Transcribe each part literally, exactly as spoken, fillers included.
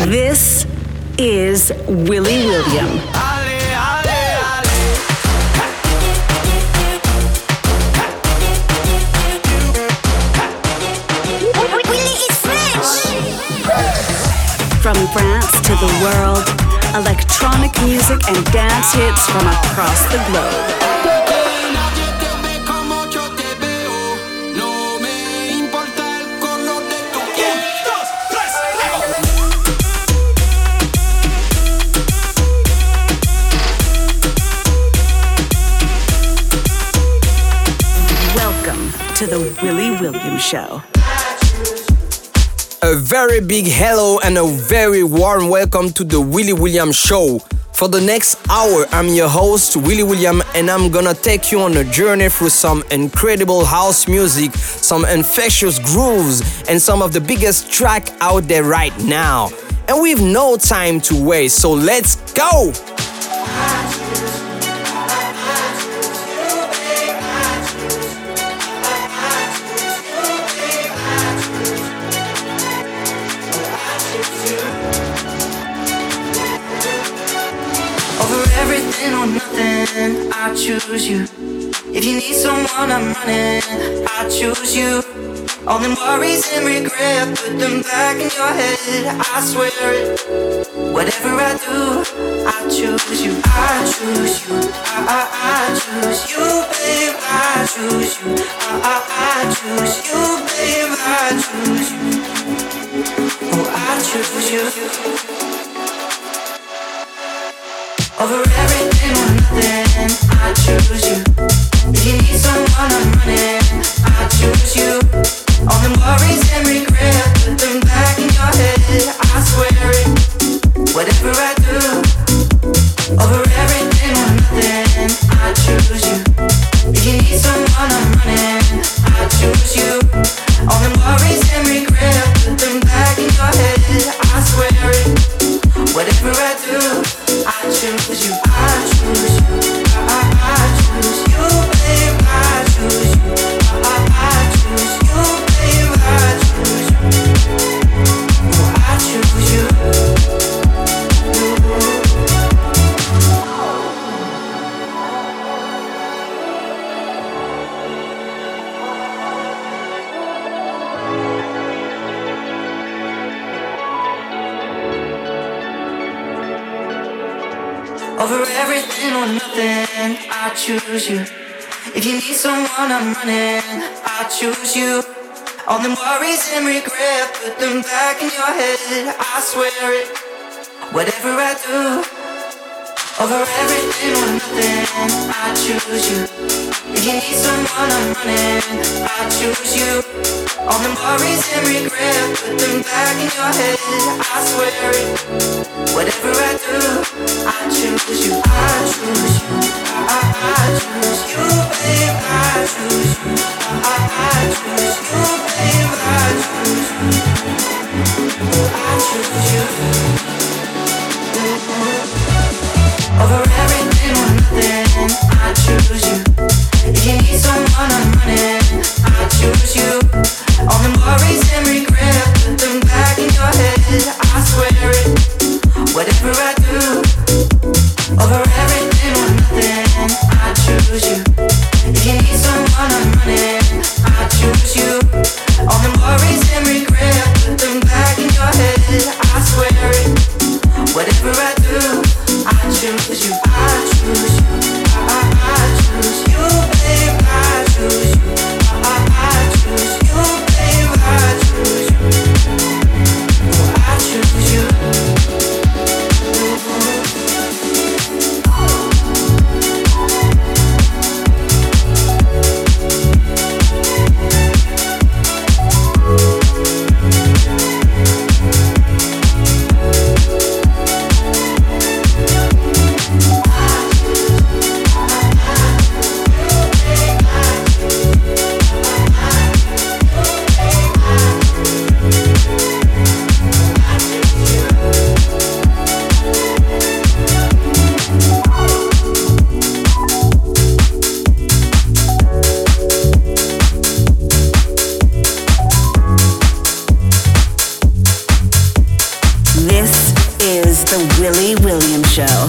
This is Willy William. From France to the world, electronic music and dance hits from across the globe. Welcome to the Willy William Show. A very big hello and a very warm welcome to the Willy William Show. For the next hour, I'm your host, Willy William, and I'm gonna take you on a journey through some incredible house music, some infectious grooves, and some of the biggest track out there right now. And we've no time to waste, so let's go! Or nothing, I choose you. If you need someone, I'm running, I choose you. All them worries and regret, put them back in your head, I swear it. Whatever I do, I choose you. I choose you. I, I, I choose you, babe. I choose you. I, I, I choose you, babe. I choose you. Oh, I choose you. Over everything or nothing, I choose you. If you need someone, I'm running, I choose you. All them worries and regret, put them back in your head, I swear it. Whatever I do, over everything or nothing, I choose you. If you need someone, I'm running, I choose you. All them worries and regret, put them back in your head, I swear it. Whatever I do, I choose you, I choose you, I, I choose you, babe, I choose you, I, I choose you, babe, I choose you, oh, I choose you. Over everything or nothing, I choose you. If you need someone, I'm running, I choose you. All them worries and regret, put them back in your head, I swear it. Whatever I do, over everything or nothing, I choose you. If you need someone, I'm running, I choose you. All them worries and regret, put them back in your head, I swear it. Whatever I do, I choose you, I choose you, I, I, I choose you, babe, I choose you, I, I choose you, babe, I choose you, I choose you. Over everything or nothing, I choose you. If you need someone, I'm running, I choose you. All them worries and regrets, This is The Willy Williams Show.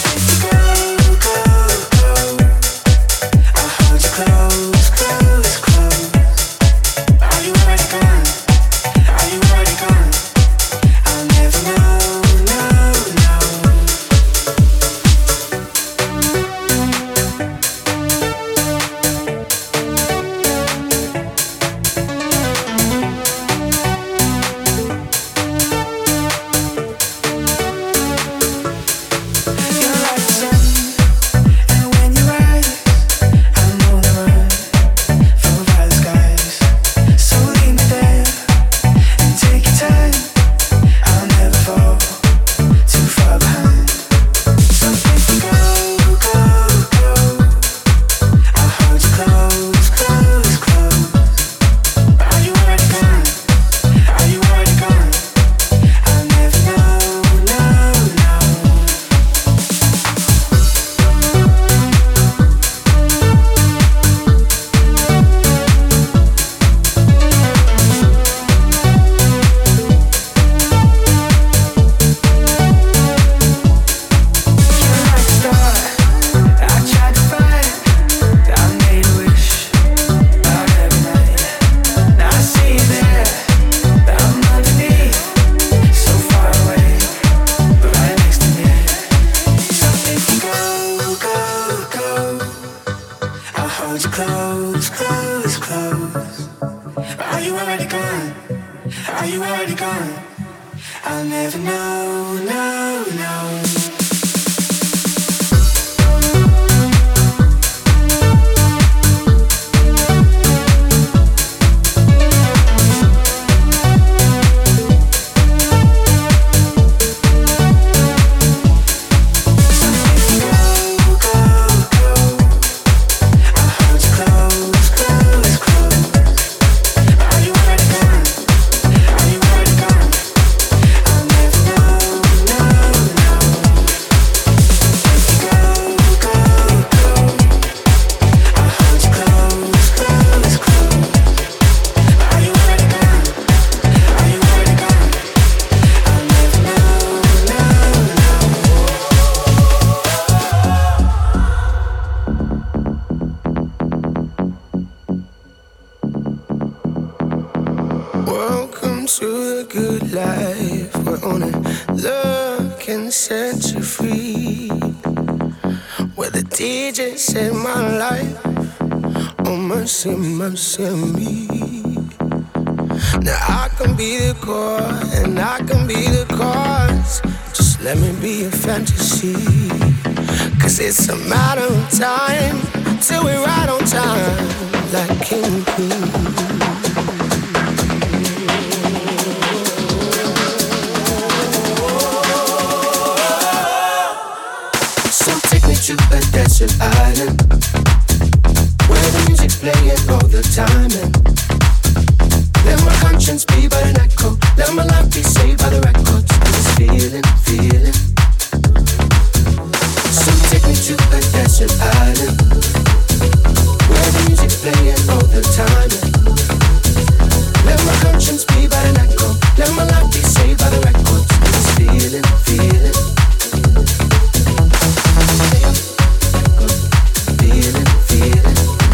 Mercy on me. Now I can be the core and I can be the cause. Just let me be a fantasy. Cause it's a matter of time till we're right on time, like king and queen. So take me to a desert island where the music's playing all the time, and let my conscience be but an echo. Let my life be saved by the records. This feeling, feeling. So take me to a desert island where the music's playing all the time, and let my conscience be but an echo. Let my life be saved by the records. This feeling, feeling. Feeling, feeling.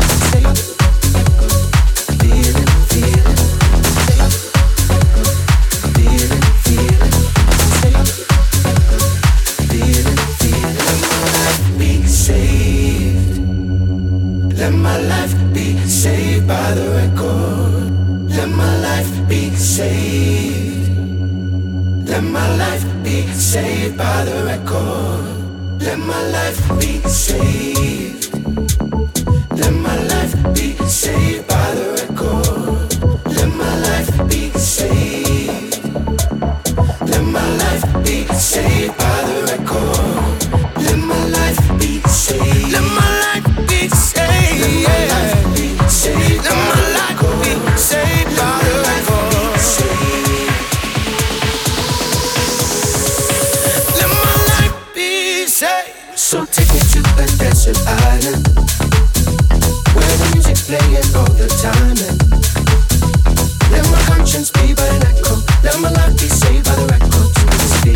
Let my life be saved by the record. Let my life be saved. Let my life be saved by the record. Let my life be saved. Let my life be saved by the record. Let my life be saved. Let my life be saved by the record. Let my life be saved. Let my life be saved. Let my life be saved. Let my life be saved by the record. Let my life be saved. So take me to a desert island where the music's playing all the time, and let my conscience be but an echo. Let my life be saved by the record.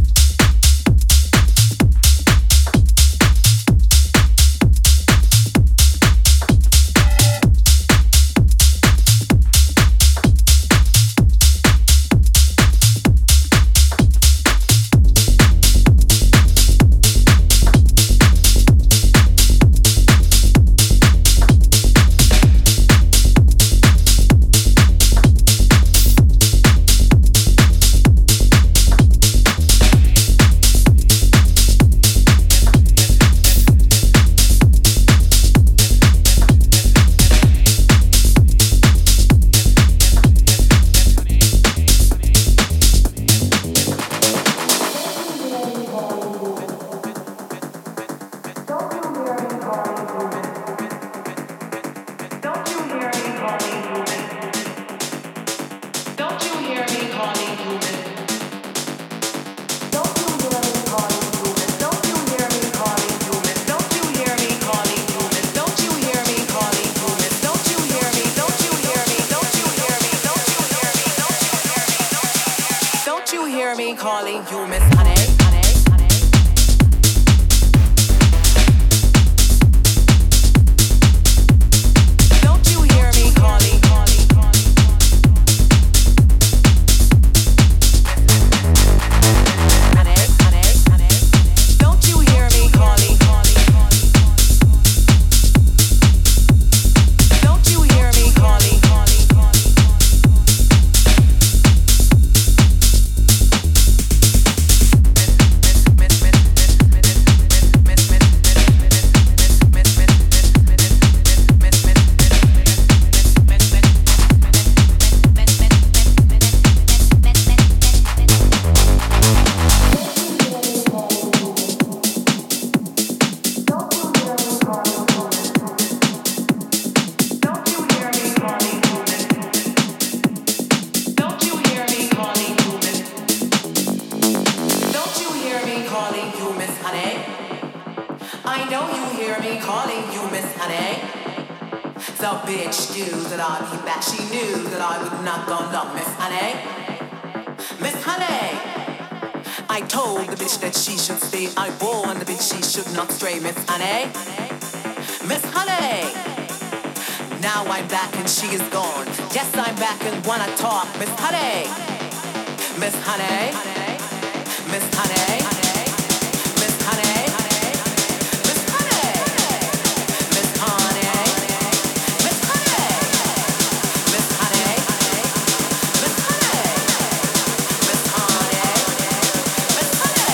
you Miss Honey. I know you hear me calling you Miss Honey. So bitch knew that I'd be back. She knew that I would not go long, Miss Honey. Miss Honey. I told the bitch that she should stay. I warned the bitch she should not stray, Miss Honey. Miss Honey. Now I'm back and she is gone. Yes, I'm back and wanna talk, Miss Honey. Miss Honey. Miss Honey. Miss Honey. Miss Honey. Miss Honey. Miss Honey. Miss Honey. Miss Honey. Miss Honey. Miss Honey.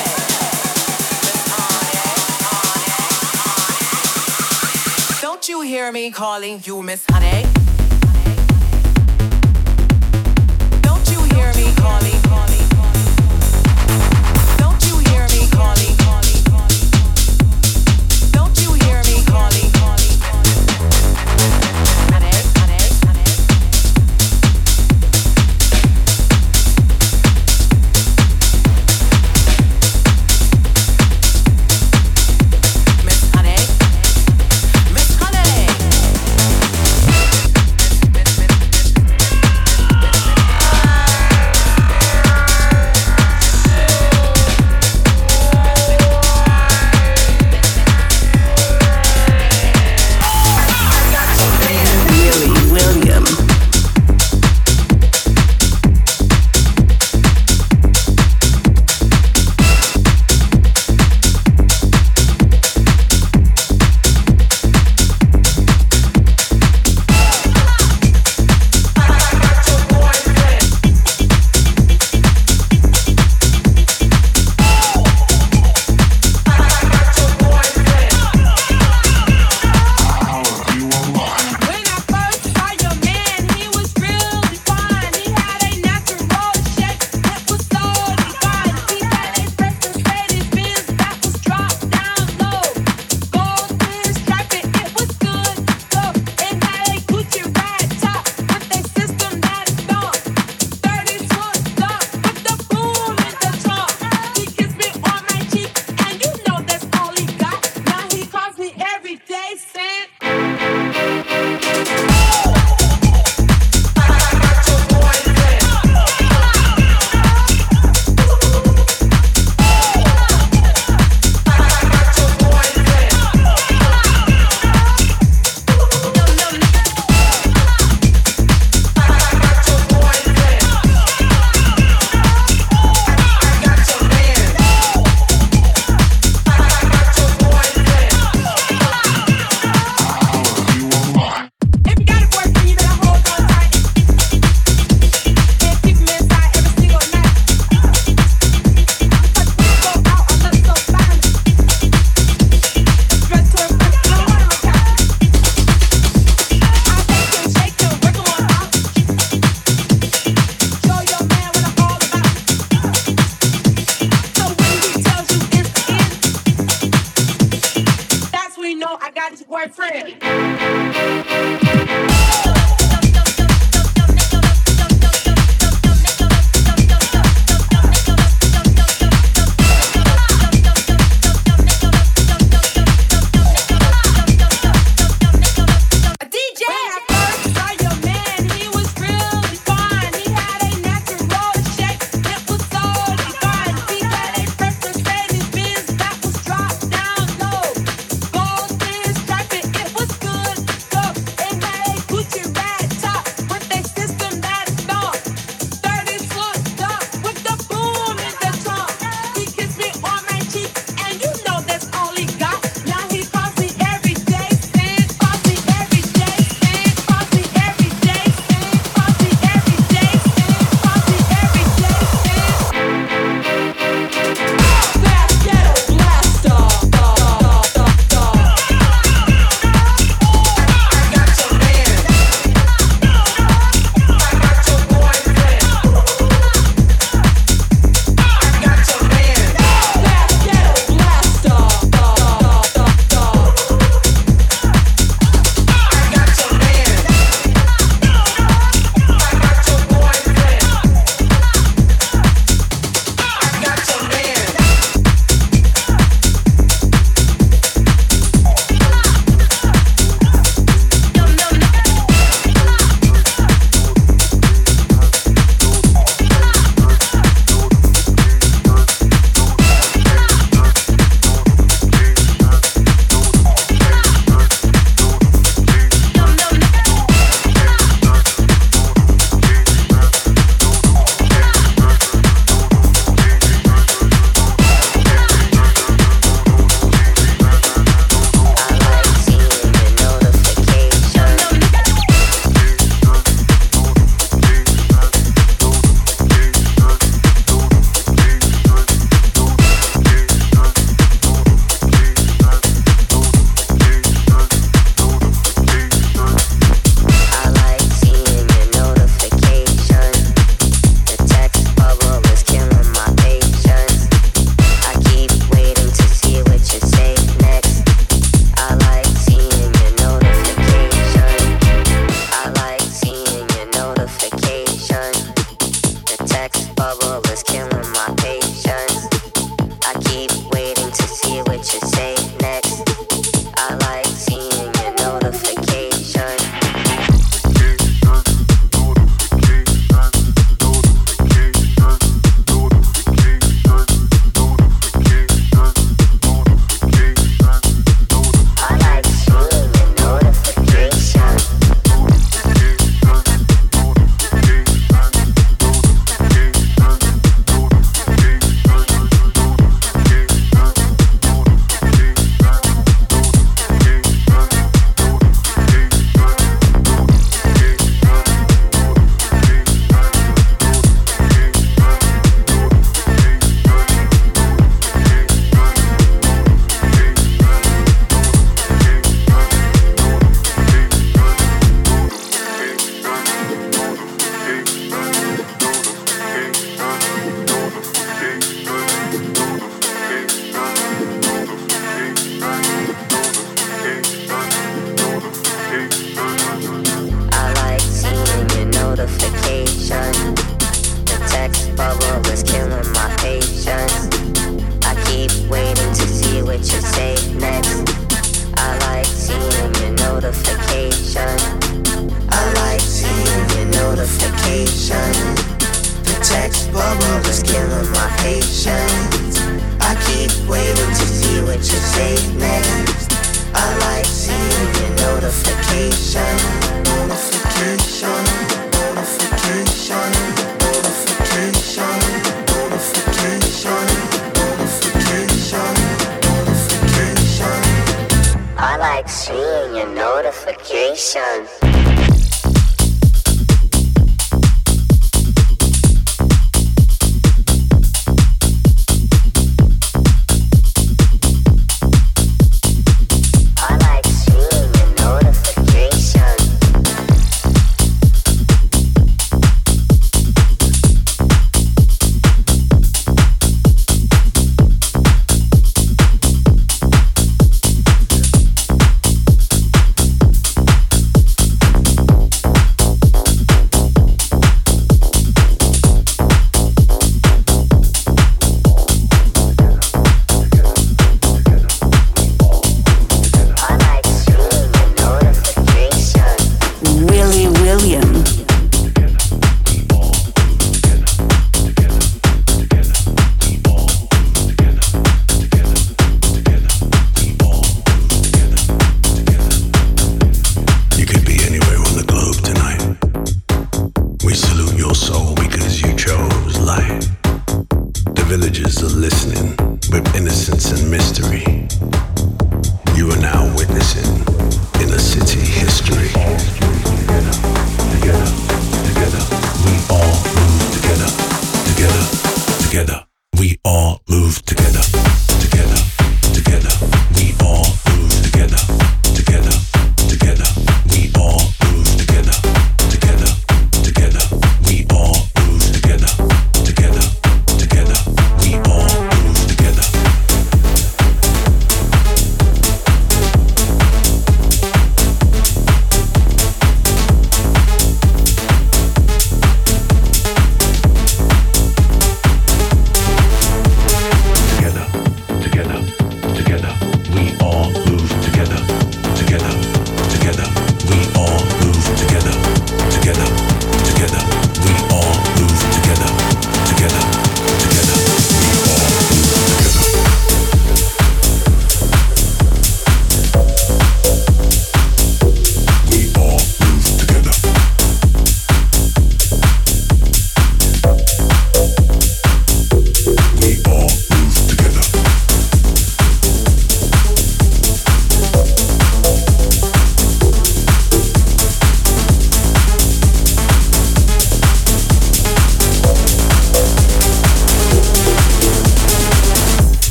Miss Honey. Don't you hear me calling you Miss Honey? Don't you hear me calling, calling? Don't you hear me calling, calling, calling? Don't you hear me calling, calling? Honey, honey, honey. Miss Honey, Miss Honey.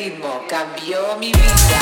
ritmo cambió mi vida.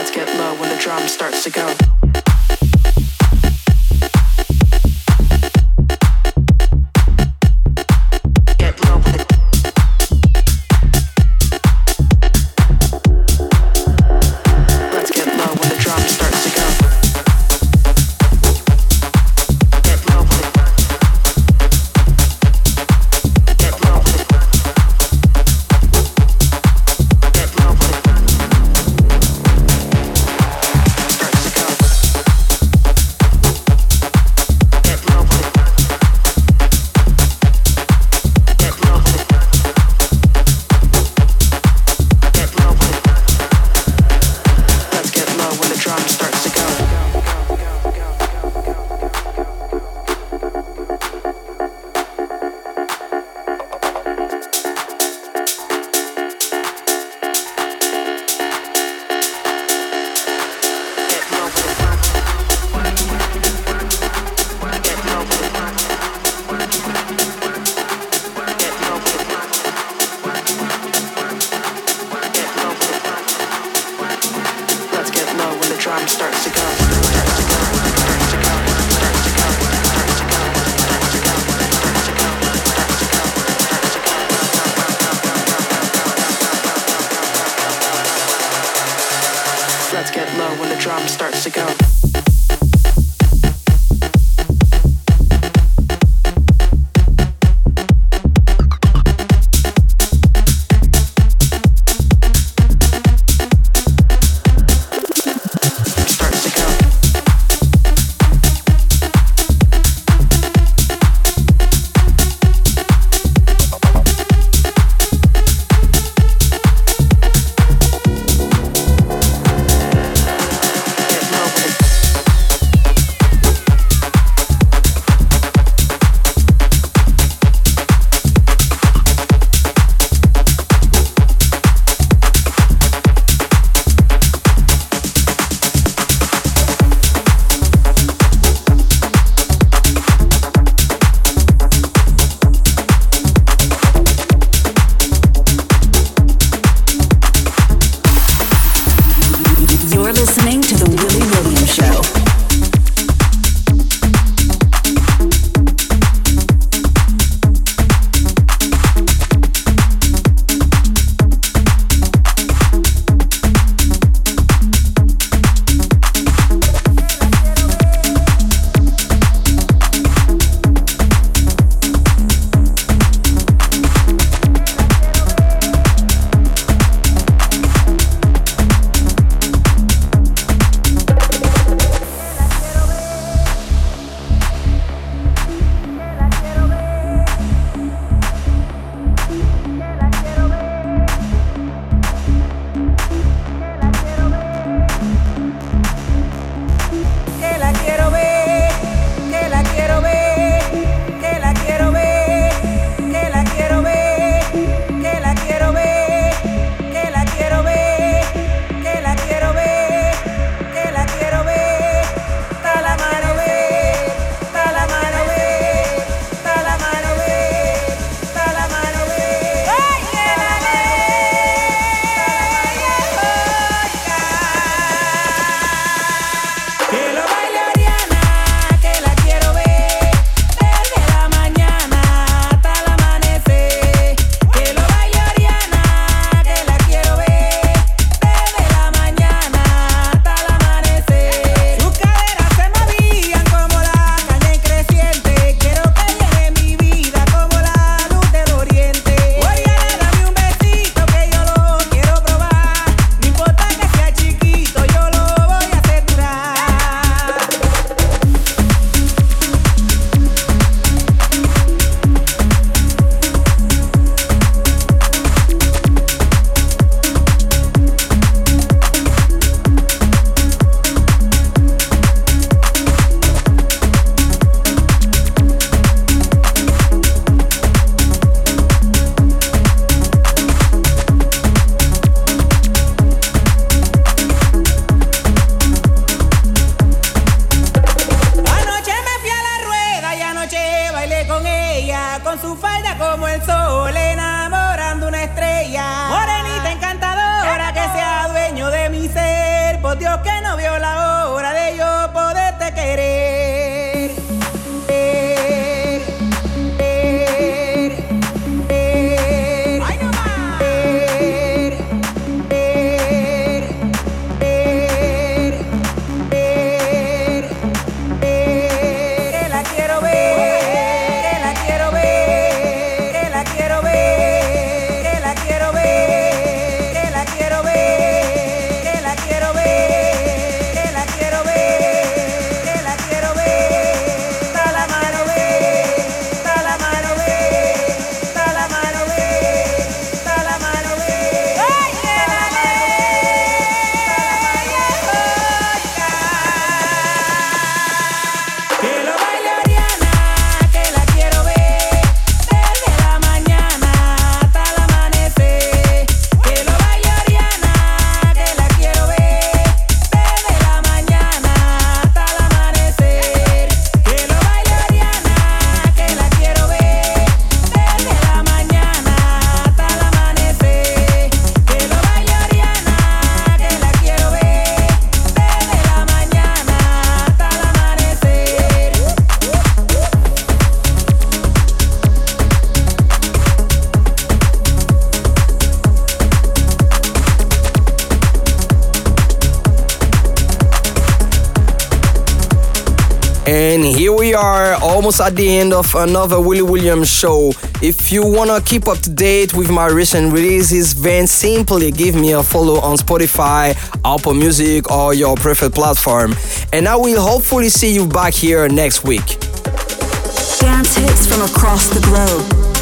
Let's get low when the drum starts to go. por Dios que no vio la hora de yo poderte querer. Eh, eh, eh, ay, no más. Eh, eh, eh, eh, eh, que la quiero ver, que la quiero ver, que la quiero ver, que la quiero ver, que la quiero ver, que la quiero ver, que la quiero ver, que la quiero ver. Da la mano ver, da la mano ver, da la mano ver, da la mano ver. Ay, que la que lo baile Oriana, que la quiero ver desde la mañana hasta el amanecer. Que lo baile Oriana, que la quiero ver desde la mañana hasta el amanecer. Que lo baile Oriana, que la quiero ver desde la mañana hasta el amanecer. Que lo baile Oriana, que la quiero ver desde la mañana hasta el amanecer. And here we are, almost at the end of another Willie Williams show. If you wanna keep up to date with my recent releases, then simply give me a follow on Spotify, Apple Music, or your preferred platform. And I will hopefully see you back here next week. Dance hits from across the globe.